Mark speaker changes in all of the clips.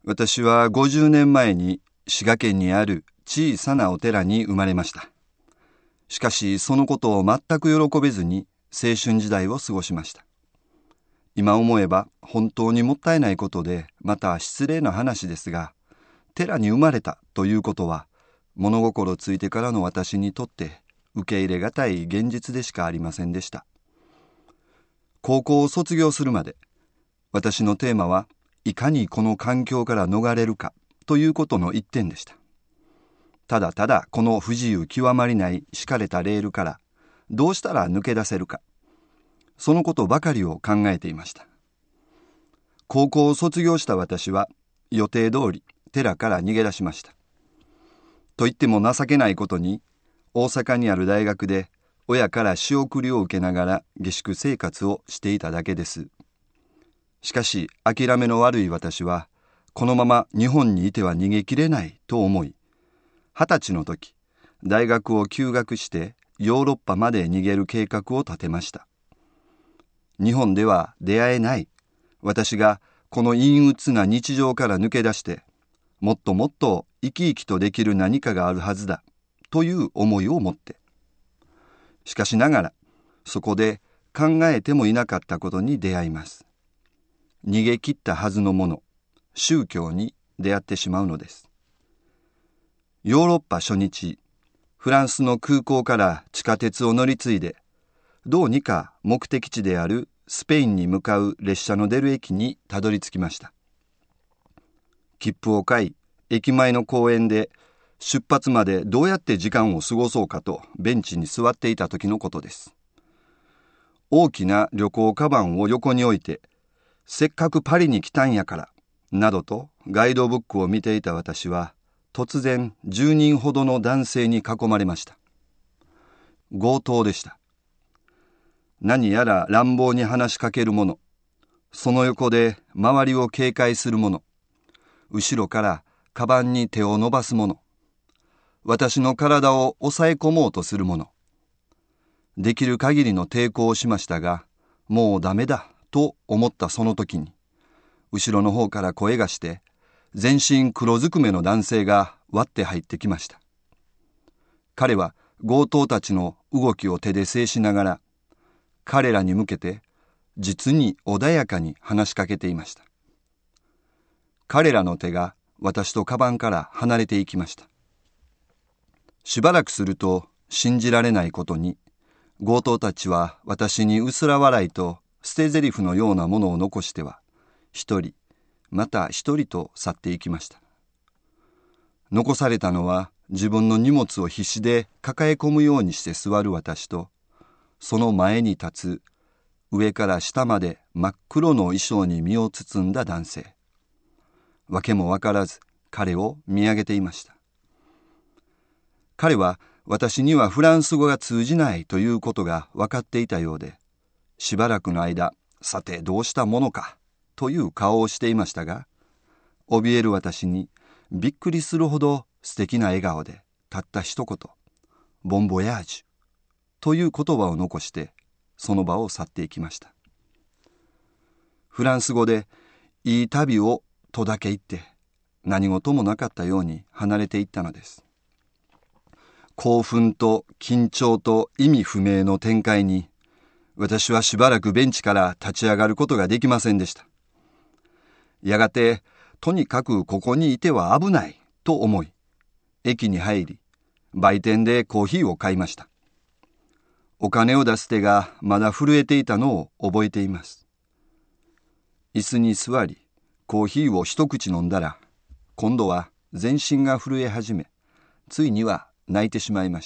Speaker 1: 私は50年前に滋賀県にある小さなお寺に生まれました。しかしそのことを全く喜べずに青春時代を過ごしました。今思えば本当にもったいないことで、また失礼な話ですが、寺に生まれたということは物心ついてからの私にとって受け入れがたい現実でしかありませんでした。高校を卒業するまで私のテーマはいかにこの環境から逃れるかということの一点でした。ただただこの不自由極まりない敷かれたレールからどうしたら抜け出せるか、そのことばかりを考えていました。高校を卒業した私は予定通り寺から逃げ出しました。と言っても情けないことに、大阪にある大学で親から仕送りを受けながら下宿生活をしていただけです。しかし諦めの悪い私はこのまま日本にいては逃げきれないと思い、20歳の時大学を休学してヨーロッパまで逃げる計画を立てました。日本では出会えない私がこの陰鬱な日常から抜け出して、もっともっと生き生きとできる何かがあるはずだという思いを持って、しかしながらそこで考えてもいなかったことに出会います。逃げ切ったはずのもの、宗教に出会ってしまうのです。ヨーロッパ初日、フランスの空港から地下鉄を乗り継いで、どうにか目的地であるスペインに向かう列車の出る駅にたどり着きました。切符を買い、駅前の公園で出発までどうやって時間を過ごそうかとベンチに座っていた時のことです。大きな旅行カバンを横に置いて、せっかくパリに来たんやから、などとガイドブックを見ていた私は、突然10人ほどの男性に囲まれました。強盗でした。何やら乱暴に話しかける者、その横で周りを警戒する者、後ろからカバンに手を伸ばす者、私の体を抑え込もうとする者。できる限りの抵抗をしましたが、もうダメだと思ったその時に、後ろの方から声がして、全身黒ずくめの男性が割って入ってきました。彼は強盗たちの動きを手で制しながら、彼らに向けて実に穏やかに話しかけていました。彼らの手が私とカバンから離れていきました。しばらくすると信じられないことに、強盗たちは私に薄ら笑いと捨て台詞のようなものを残しては、一人また一人と去っていきました。残されたのは自分の荷物を必死で抱え込むようにして座る私と、その前に立つ上から下まで真っ黒の衣装に身を包んだ男性。わけもわからず彼を見上げていました。彼は私にはフランス語が通じないということが分かっていたようで、しばらくの間、さてどうしたものかという顔をしていましたが、怯える私にびっくりするほど素敵な笑顔でたった一言、ボンボヤージュという言葉を残してその場を去っていきました。フランス語でいい旅をとだけ言って何事もなかったように離れていったのです。興奮と緊張と意味不明の展開に、私はしばらくベンチから立ち上がることができませんでした。やがて、とにかくここにいては危ないと思い、駅に入り、売店でコーヒーを買いました。お金を出す手がまだ震えていたのを覚えています。椅子に座り、コーヒーを一口飲んだら、今度は全身が震え始め、ついには泣いてしまいました。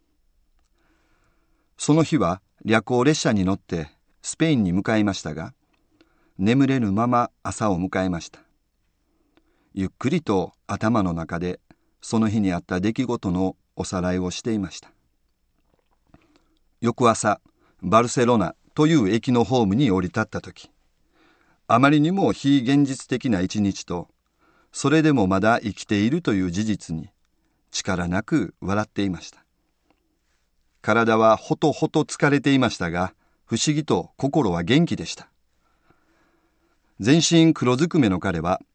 Speaker 1: その日は夜行列車に乗ってスペインに向かいましたが、眠れぬまま朝を迎えました。ゆっくりと頭の中でその日にあった出来事のおさらいをしていました。翌朝、バルセロナという駅のホームに降り立った時、あまりにも非現実的な一日と、それでもまだ生きているという事実に力なく笑っていました。体はほとほと疲れていましたが、不思議と心は元気でした。全身黒ずくめの彼は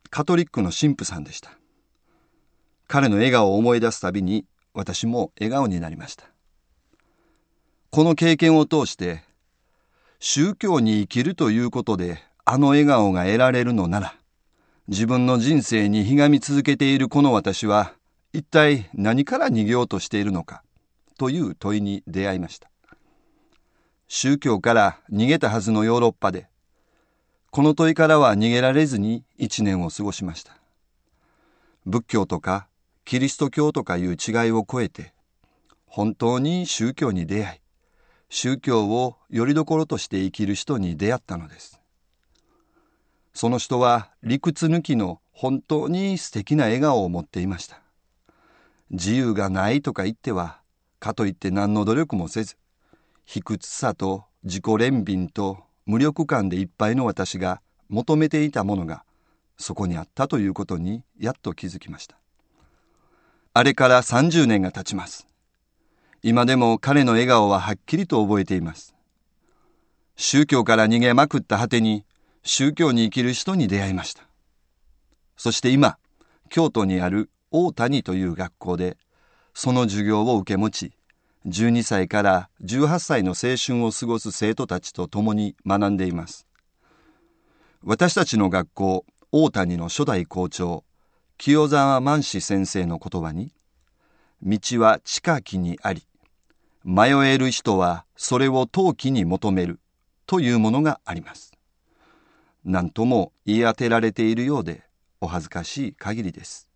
Speaker 1: カトリックの神父さんでした。彼の笑顔を思い出すたびに私も笑顔になりました。この経験を通して、宗教に生きるということであの笑顔が得られるのなら、自分の人生にひがみ続けているこの私は一体何から逃げようとしているのかという問いに出会いました。宗教から逃げたはずのヨーロッパで、この問いからは逃げられずに1年を過ごしました。仏教とかキリスト教とかいう違いを超えて、本当に宗教に出会い、宗教を拠り所として生きる人に出会ったのです。その人は理屈抜きの本当に素敵な笑顔を持っていました。自由がないとか言っては、かといって何の努力もせず、卑屈さと自己憐憫と無力感でいっぱいの私が求めていたものがそこにあったということにやっと気づきました。あれから30年が経ちます。今でも彼の笑顔ははっきりと覚えています。宗教から逃げまくった果てに宗教に生きる人に出会いました。そして今、京都にある大谷という学校でその授業を受け持ち、12歳から18歳の青春を過ごす生徒たちと共に学んでいます。私たちの学校、大谷の初代校長、清沢万志先生の言葉に、道は近きにあり、迷える人はそれを遠きに求めるというものがあります。何とも言い当てられているようでお恥ずかしい限りです。